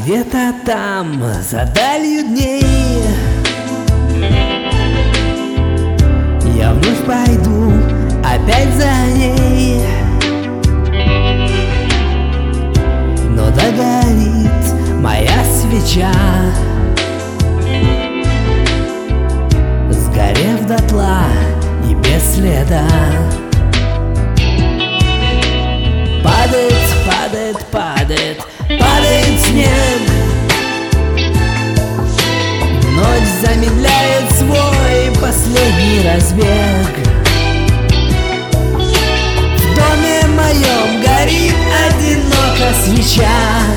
Где-то там, за далью дней, я вновь пойду опять за ней, но догорит моя свеча, сгорев дотла и без следа. Падает, падает, падает, падает снег, ночь замедляет свой последний разбег. В доме моем горит одиноко свеча,